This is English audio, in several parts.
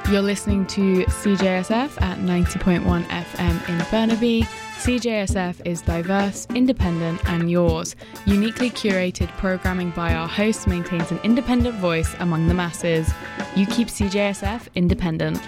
You're listening to CJSF at 90.1 FM in Burnaby. CJSF is diverse, independent and yours. Uniquely curated programming by our hosts maintains an independent voice among the masses. You keep CJSF independent.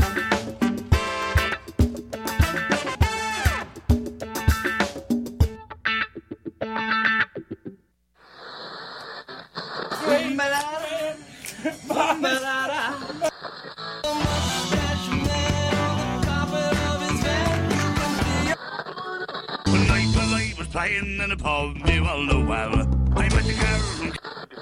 Playing in a pub, you all know well. I met the girl from...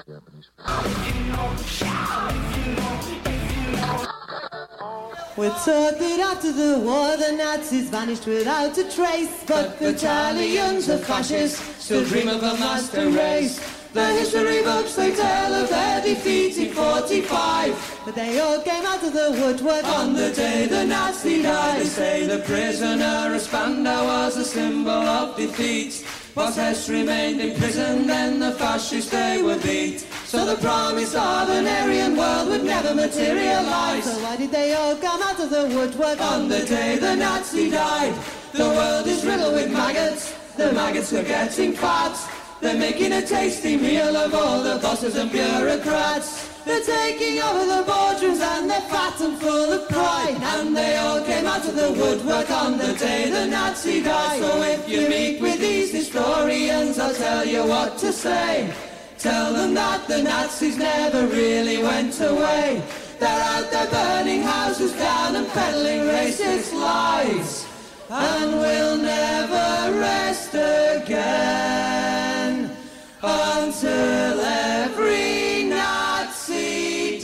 We're taught that after the war the Nazis vanished without a trace, but the Italians, the fascists, still dream of a master race. The history books, they tell of their defeat in 45, but they all came out of the woodwork on the day the Nazi died. They say the prisoner of Spandau was a symbol of defeat. Whilst Hess remained in prison, then the fascists they were beat. So the promise of an Aryan world would never materialize. So why did they all come out of the woodwork on the day the Nazi died? The world is riddled with maggots, the maggots are getting fat. They're making a tasty meal of all the bosses and bureaucrats. They're taking over the boardrooms and they're fat and full of pride. And they all came out of the woodwork on the day the Nazi died. So if you meet with these historians, I'll tell you what to say. Tell them that the Nazis never really went away. They're out there burning houses down and peddling racist lies. And we'll never rest again until every Nazi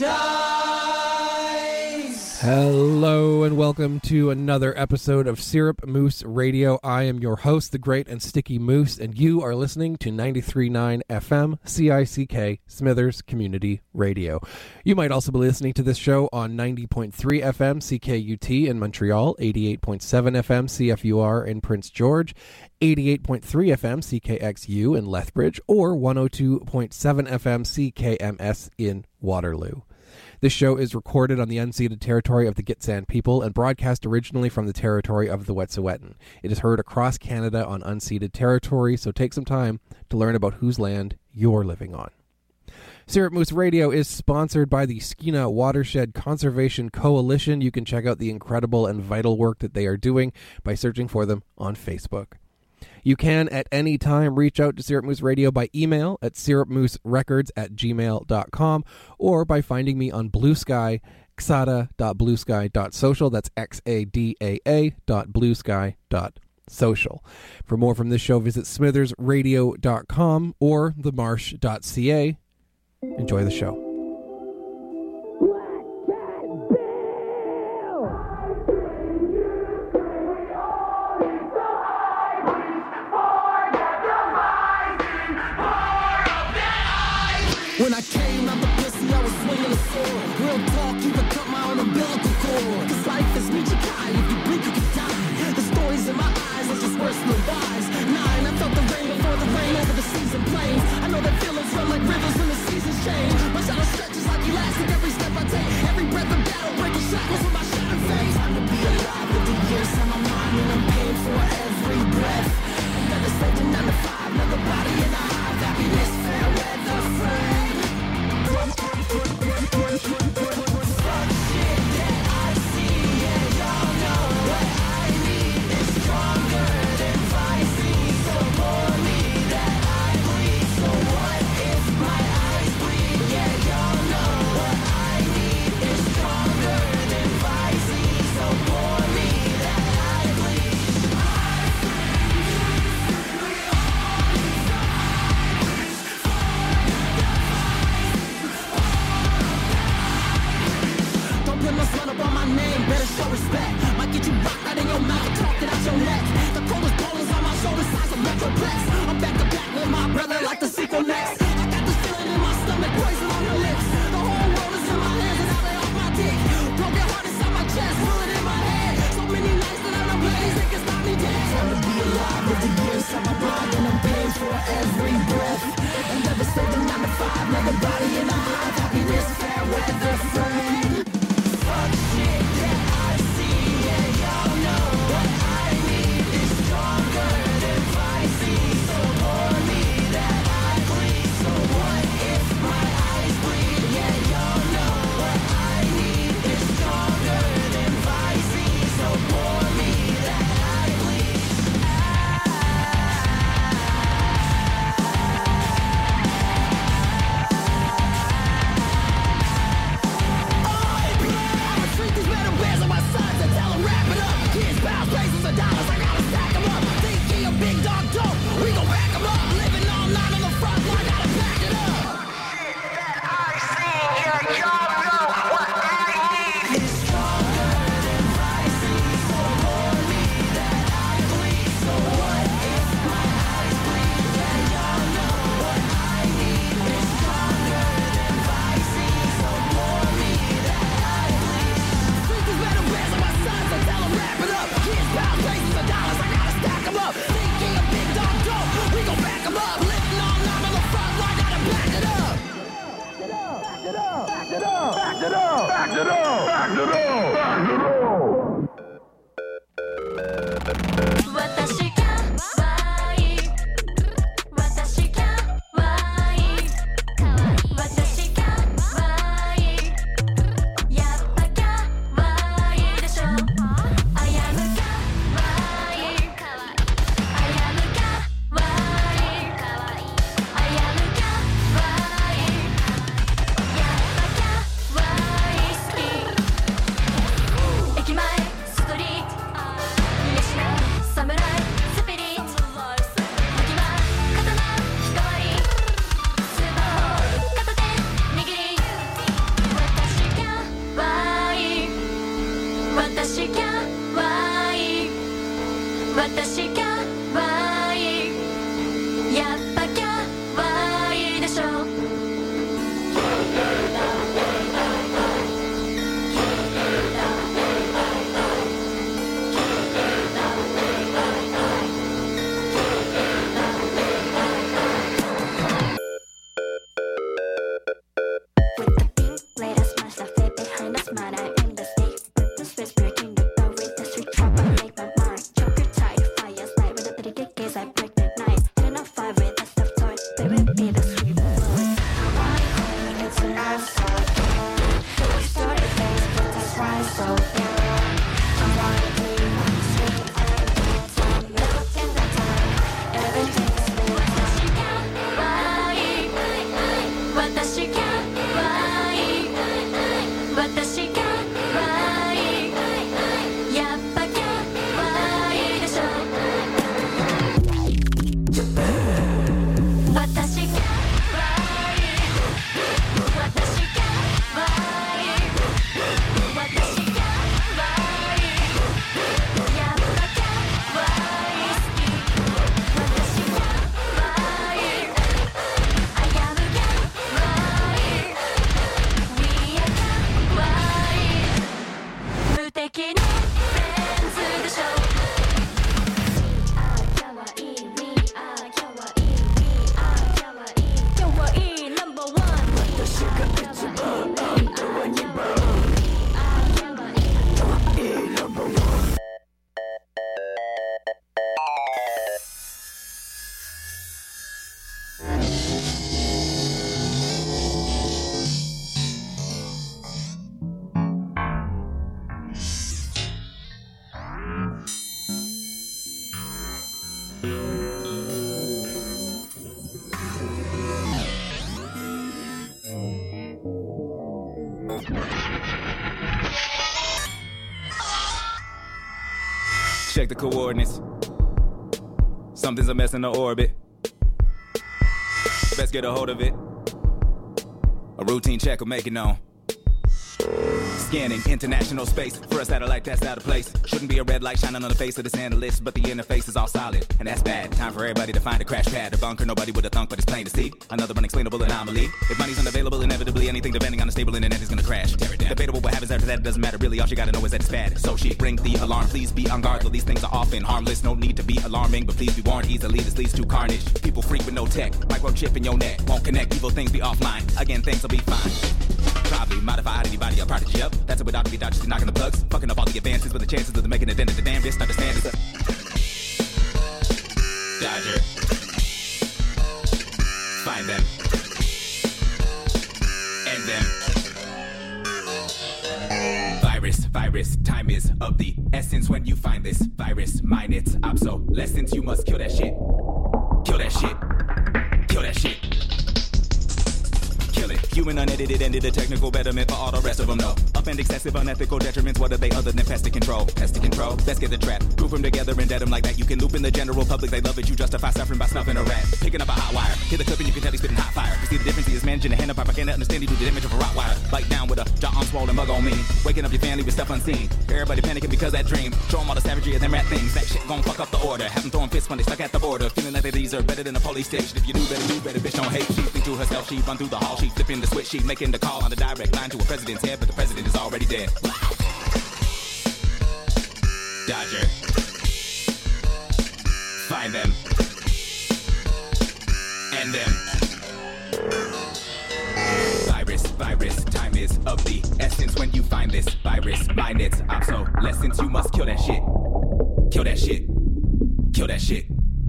dies. Hello and welcome to another episode of Syrup Moose Radio. I am your host, the great and sticky Moose, and you are listening to 93.9 FM CICK Smithers Community Radio. You might also be listening to this show on 90.3 FM CKUT in Montreal, 88.7 FM CFUR in Prince George, 88.3 FM CKXU in Lethbridge, or 102.7 FM CKMS in Waterloo. This show is recorded on the unceded territory of the Gitxsan people and broadcast originally from the territory of the Wet'suwet'en. It is heard across Canada on unceded territory, so take some time to learn about whose land you're living on. Syrup Moose Radio is sponsored by the Skeena Watershed Conservation Coalition. You can check out the incredible and vital work that they are doing by searching for them on Facebook. You can at any time reach out to Syrup Moose Radio by email at syrupmooserecords@gmail.com or by finding me on Blue Sky, xada.bluesky.social. That's xadaa.bluesky.social. For more from this show, visit smithersradio.com or themarsh.ca. Enjoy the show. When I came out the pussy, I was swinging a sword. Real talk, you can cut my own umbilical cord. Cause life is Michikai, if you blink you can die. The stories in my eyes are just worse than lies. 9, I felt the rain before the rain over the season plains. I know that feelings run like rivers when the seasons change. My shadow stretches like elastic every step I take. Every breath of battle breaking shackles with my shattered face. Time to be alive with the years on my mind and I'm paying for every breath. Another surgeon 9 to 5, another body in a hive. Happiness, fair weather, friend. Check the coordinates. Something's a mess in the orbit. Best get a hold of it. A routine check will make it known. Scanning international space for a satellite that's out of place. Shouldn't be a red light shining on the face of this analyst, but the interface is all solid, and that's bad. Time for everybody to find a crash pad, a bunker nobody would have thunk, but it's plain to see. Another unexplainable anomaly. If money's unavailable, inevitably anything depending on the stable internet is gonna crash. Tear it down. Debatable what happens after that, it doesn't matter really. All you gotta know is that it's bad. So she ring the alarm, please be on guard. Though these things are often harmless, no need to be alarming, but please be warned easily. This leads to carnage. People freak with no tech, microchip in your neck, won't connect. Evil things be offline. Again, things will be fine. Probably modify anybody or prodigy up. That's it without to be dodged, you're knocking the plugs. Fucking up all the advances, but the chances of them making a dent at the damn wrist, understand is a Dodger. Find them. End them. Virus, time is of the essence when you find this virus. Mine it's obsolescence, you must kill that shit. Kill that shit. Kill that shit. Kill it. Human unedited ended a technical betterment for all the rest of them, no. Up and excessive unethical detriments, what are they other than pest to control? Pest to control, let's get the trap. Group them together and dead them like that. You can loop in the general public, they love it. You justify suffering by snuffing a rat. Picking up a hot wire, hit the clip and you can tell he's spitting hot fire. You see the difference, he is managing to hand up propaganda, understand he do the damage of a Rottweiler. Bite down with a jaw on swollen mug on me. Waking up your family with stuff unseen. Everybody panicking because that dream. Show them all the savagery of them rat things. That shit gon' fuck up the order. Have them throwing fists when they stuck at the border. Feeling like they deserve better than a police station. If you do better, bitch don't hate. She think to herself, she run through the hall. She flipping the switch, she making the call on the direct line to a president's head, but the president is already dead. Dodger. Find them. End them. Virus, time is of the essence when you this virus, mind its obsolescence. You must kill that shit. Kill that shit. Kill that shit.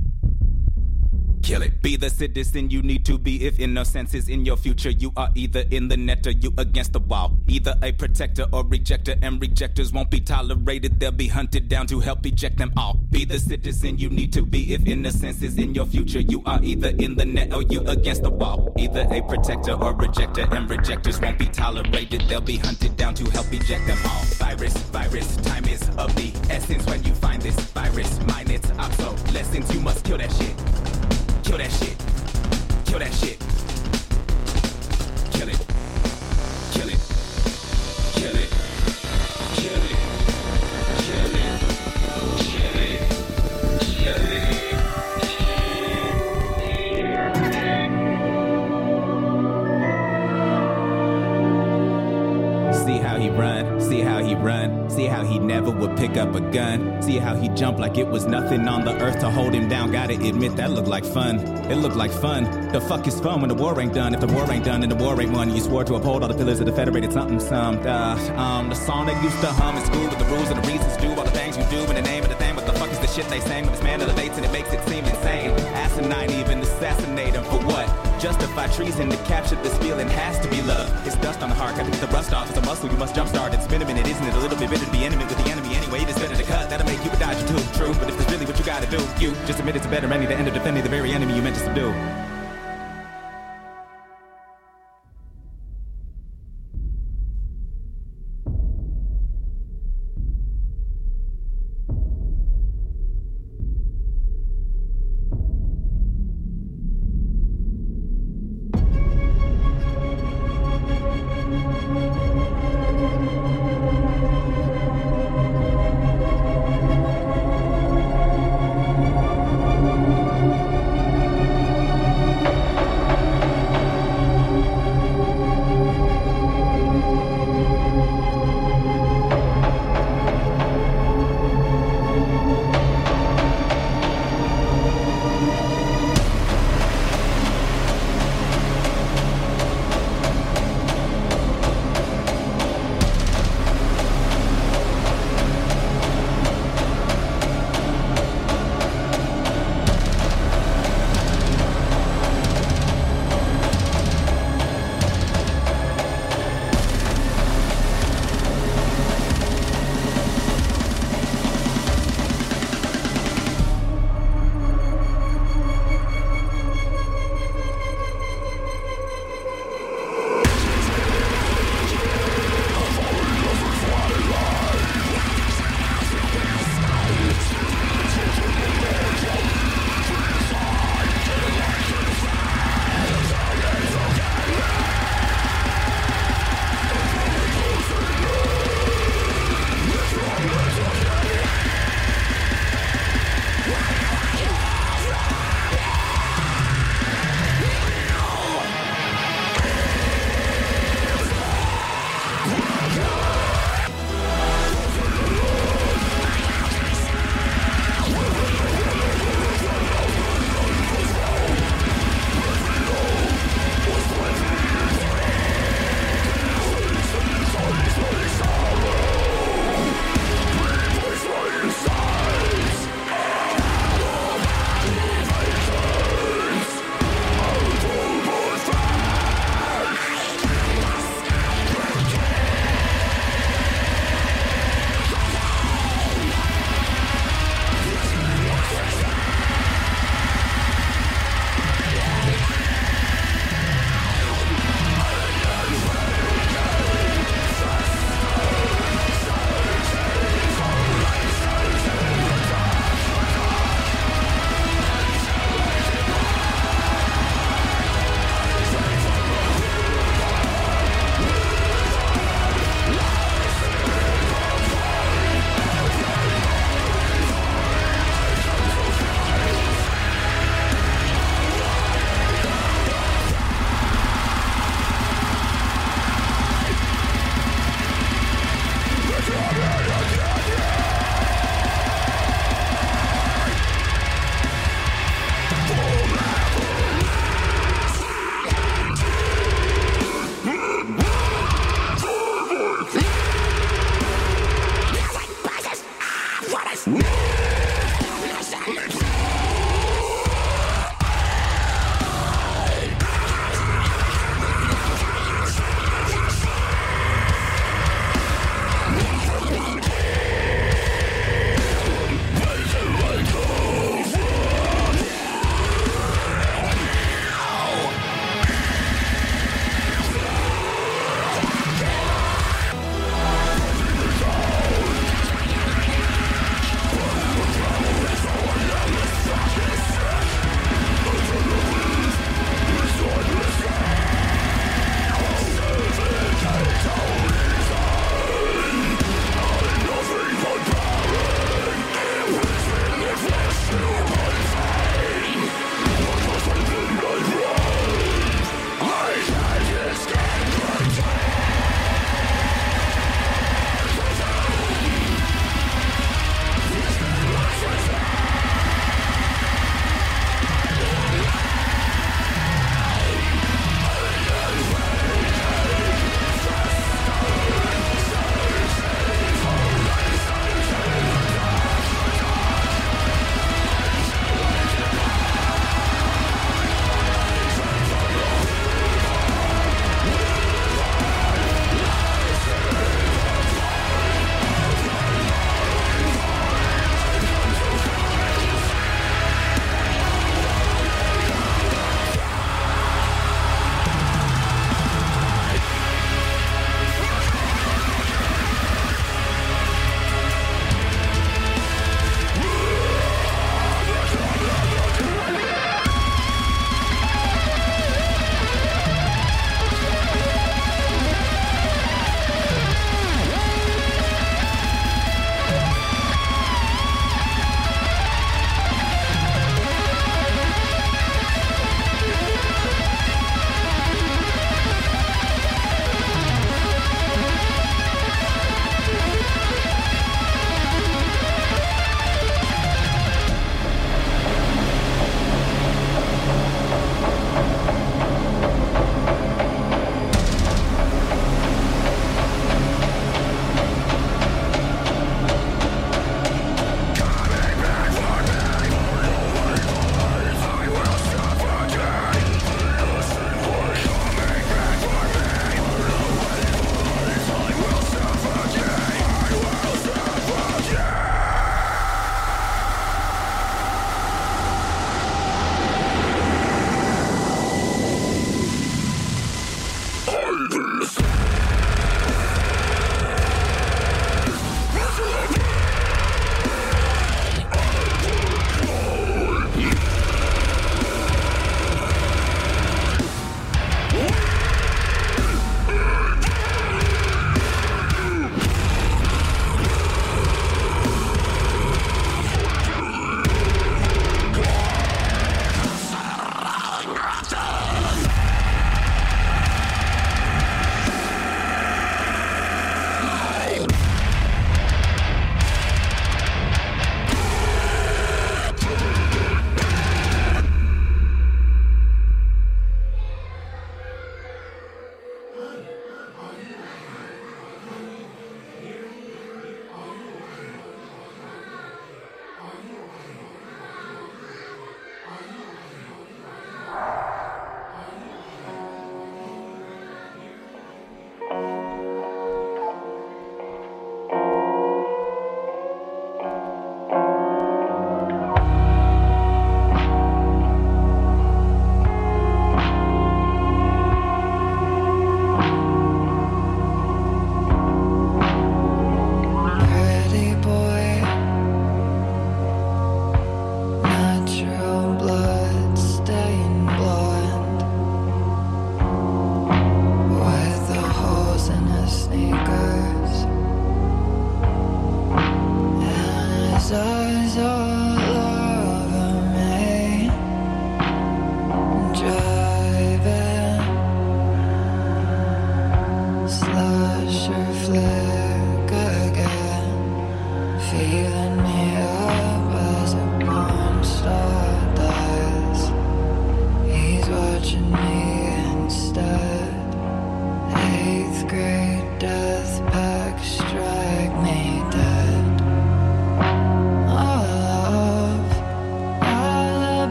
Kill it. Be the citizen you need to be if innocence is in your future. You are either in the net or you against the wall. Either a protector or rejector, and rejectors won't be tolerated. They'll be hunted down to help eject them all. Be the citizen you need to be if innocence is in your future. You are either in the net or you against the wall. Either a protector or rejector, and rejectors won't be tolerated. They'll be hunted down to help eject them all. Virus, time is of the essence. When you find this virus, mind its obsolescence. You must kill that shit. Kill that shit. Kill that shit. Kill it. Kill it. Kill it. Kill it. Kill it. Kill it. Kill it. See how he run, see how he run, see how he never would pick up a gun, see how he jumped like it was nothing on the earth to hold him down. Gotta admit that looked like fun. It looked like fun. The fuck is fun when the war ain't done? If the war ain't done, then the war ain't won. You swore to uphold all the pillars of the federated something some. The song they used to hum in school with the rules and the reasons do all the things you do in the name of the thing. What the fuck is the shit they sang when this man elevates and it makes it seem insane? Asinine, even assassinate him for what? Justify treason to capture this feeling has to be love. It's dust on the heart, got to get the rust off. It's a muscle you must jumpstart. It's been a minute, isn't it? A little bit bitter to be intimate with the enemy anyway. It is better to cut, that'll make you a dodger too. True, but if it's really what you gotta do, you just admit it's a better ending to end up defending the very enemy you meant to subdue.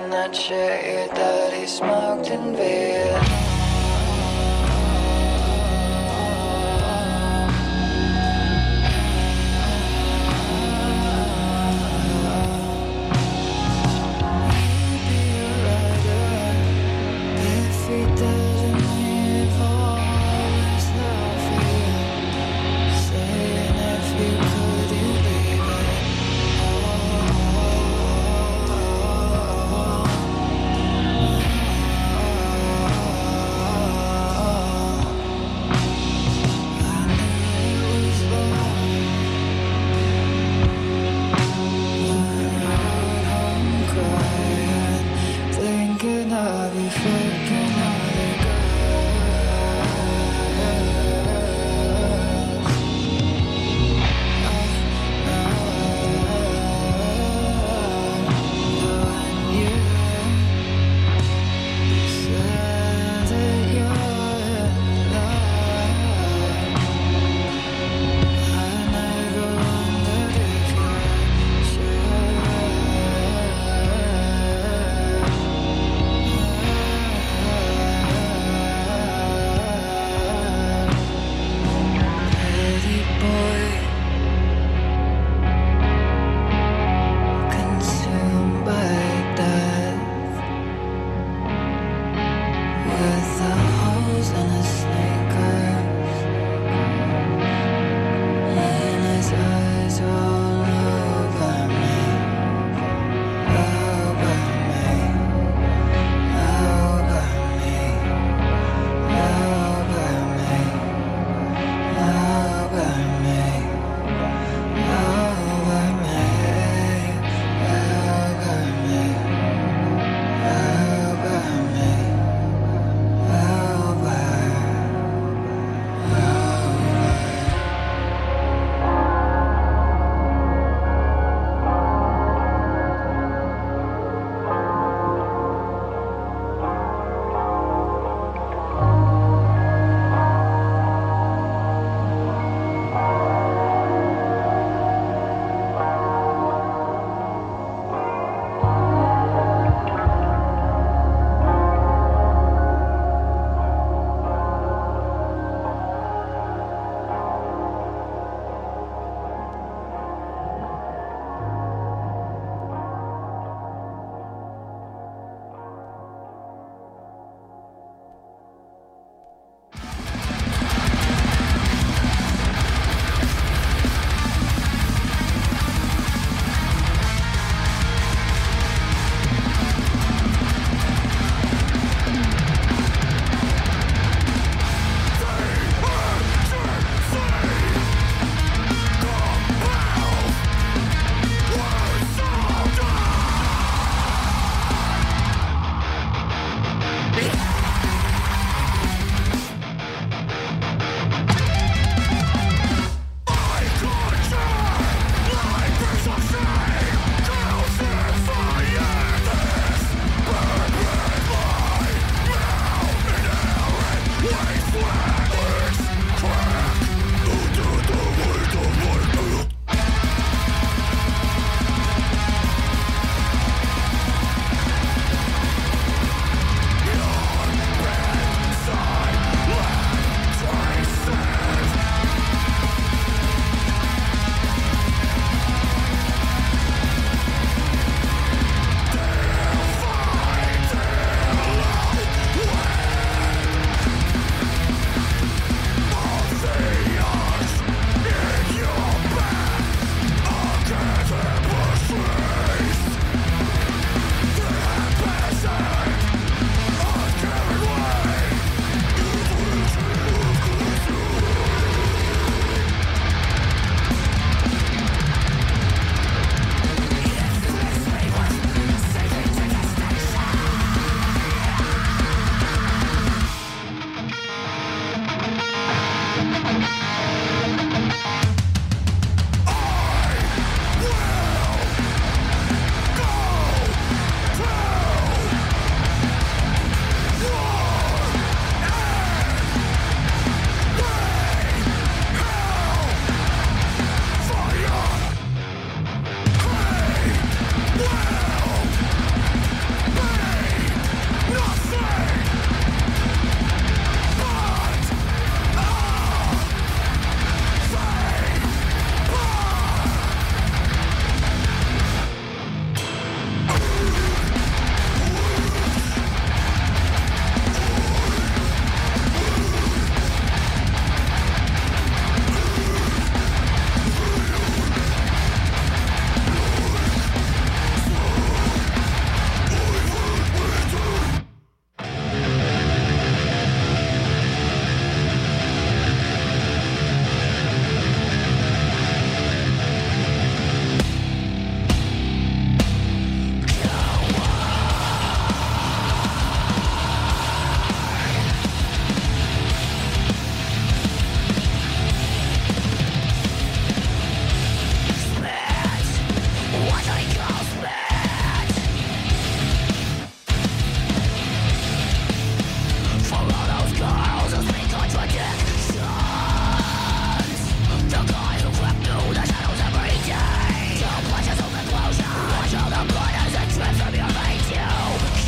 in that shit that he smoked in Vietnam. Thinking I'll be fucking up.